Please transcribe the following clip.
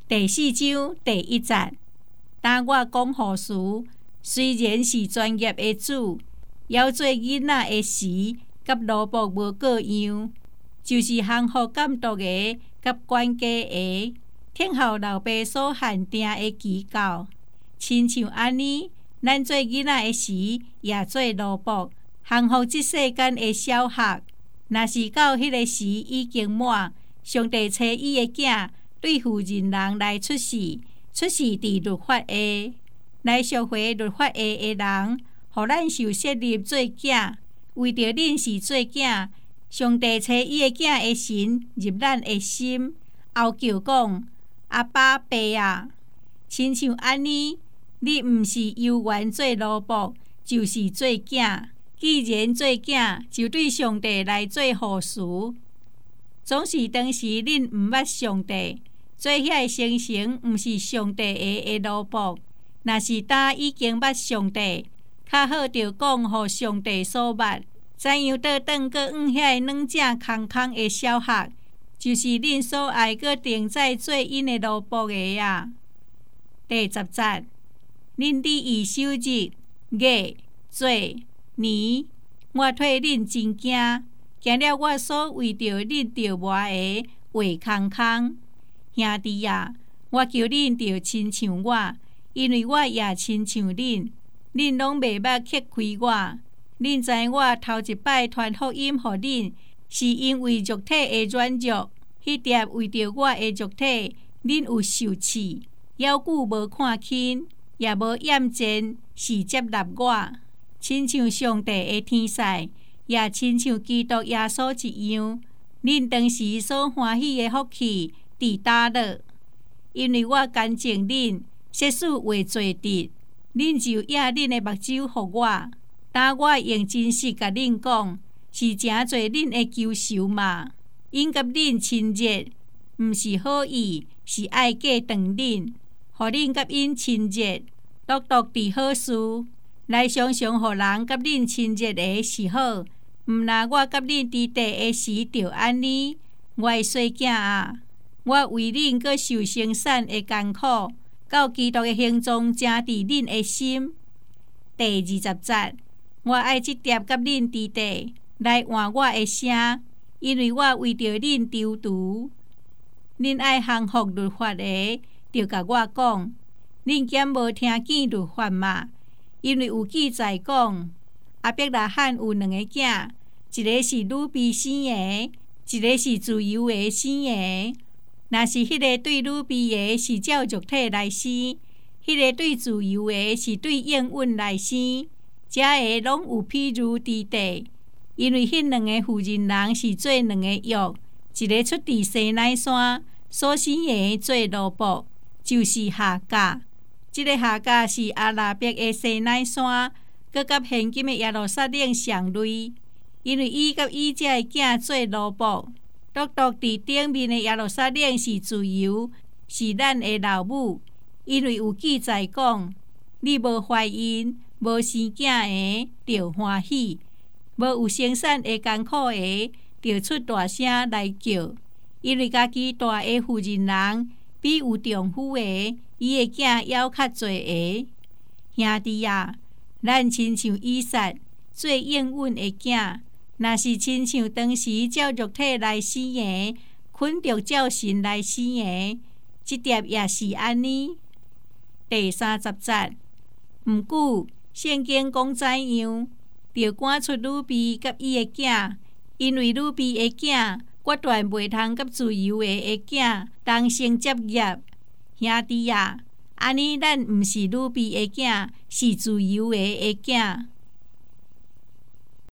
第4章第1节，当我讲护士，虽然是专业的主，要做囡仔的时，甲萝卜无各样，就是幸福监督的，甲管家的，听候老爸所限定的期教。亲像安尼，咱做囡仔的时，也做萝卜，幸福即世间的小学。若是到迄个时已经满，上帝找伊的囝对负任人来出世，出世伫律法下，来赎回律法下的人，互咱受设立做囝。为着恁是做囝，上帝找伊的囝的神入咱的心，后叫讲阿爸爸啊，亲像安尼，你毋是犹原做萝卜，就是做囝。既然做囝，就对上帝来做护士。总是当时恁毋捌上帝，做遐生成毋是上帝的萝卜。若是呾已经捌上帝，较好着讲互上帝所捌。怎样倒转搁往遐软正空空的小学，就是恁所爱搁定在做因的萝卜个啊。第10节，恁伫以守日、月、做、年，我替恁真惊，惊了我所为着恁着磨的话空空。兄弟啊，我求恁着亲像我，因为我也亲像恁，恁拢袂捌揭开我。恁知我头一摆传福音互恁，是因为肉体的软弱，迄碟为着我的肉体，恁有受气，犹久无看轻，也无厌战，是接纳我。亲像上帝的天使，也亲像基督耶稣一样，恁当时所欢喜的福气伫倒落。因为我干净恁，设使话做直，恁就倚恁的目睭互我。当我用真实甲恁讲，是诚侪恁的求仇嘛。因甲恁亲热，毋是好意，是爱过长恁，互恁甲因亲热，独独伫好事。来常常互人甲恁亲热的是好，毋若我甲恁伫地的时着安尼。我的细囝啊，我为恁阁受生产的艰苦，到基督的形状正伫恁的心。第20节，我爱即碟甲恁伫地来换我的声，因为我为着恁丢除。恁爱降服律法的，就甲我讲，恁减无听见律法嘛？因为有记载讲，亚伯拉罕有2个囝，一个是女婢生的，一个是自由的生的。若是迄个对女婢的是照肉体来生，迄个对自由的是对应允来生，这个拢有譬如伫地。因为迄2个妇人人是做2个约，一个出伫西奈山，所生的做萝卜，就是夏甲。这个夏甲是阿拉伯的西奈山，佮甲现今的耶路撒冷相类。因为伊甲伊这个囝做萝卜，独独伫顶面的耶路撒冷是自由，是咱的老母。因为有记载讲，你无怀孕，无生囝的，着欢喜；无有生产的艰苦的，着出大声来叫。因为家己大的妇人人，比有丈夫的，伊的囝还较侪个。兄弟啊，咱亲像以撒做应允的囝，若是亲像当时照肉体来生的，捆着照神来生的，即碟也是安尼。第30节，毋过圣经讲怎样，着赶出女婢甲伊的囝，因为女婢的囝决断袂通甲自由的囝同生接业。兄弟啊，安尼咱毋是女婢的囝，是自由的囝。